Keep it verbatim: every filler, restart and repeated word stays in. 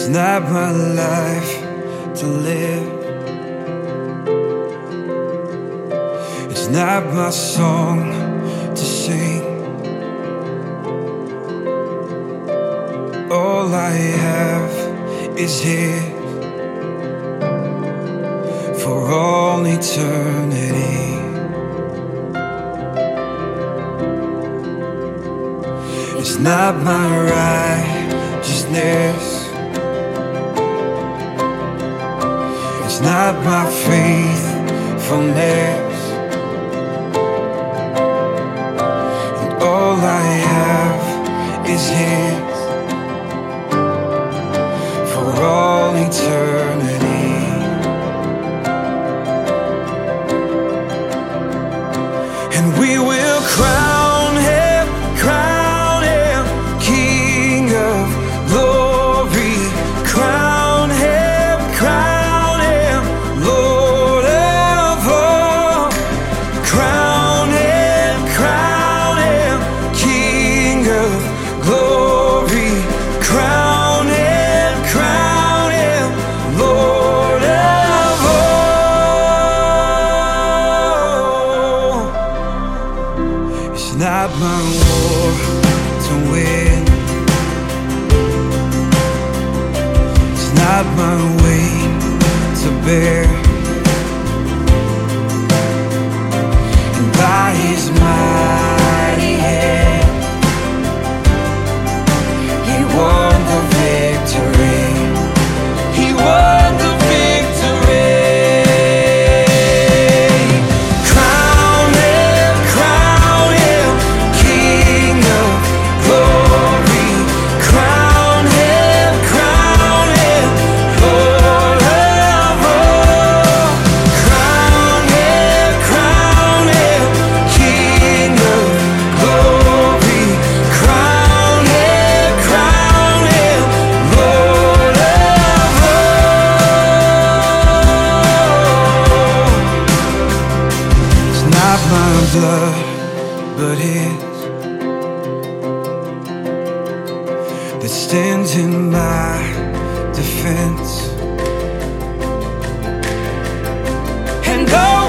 It's not my life to live. It's not my song to sing. All I have is His for all eternity. It's not my righteousness. It's not my faithfulness. And all I have is His for all eternity. And we will crown Him, crown Him, King of glory. Crown Him, crown Him, Lord of all. Crown Him, crown Him, King of glory. Crown Him, crown Him, Lord of all. It's not my war to win. It's not my weight to bear. And by His mighty hand, He won the victory. He won the victory. Crown Him, crown Him, King of glory. Crown Him, crown Him, Lord of all. Crown Him, crown Him, King of glory. Crown Him, crown Him, Lord of all. It's not my blood, but His that stands in my defense. And though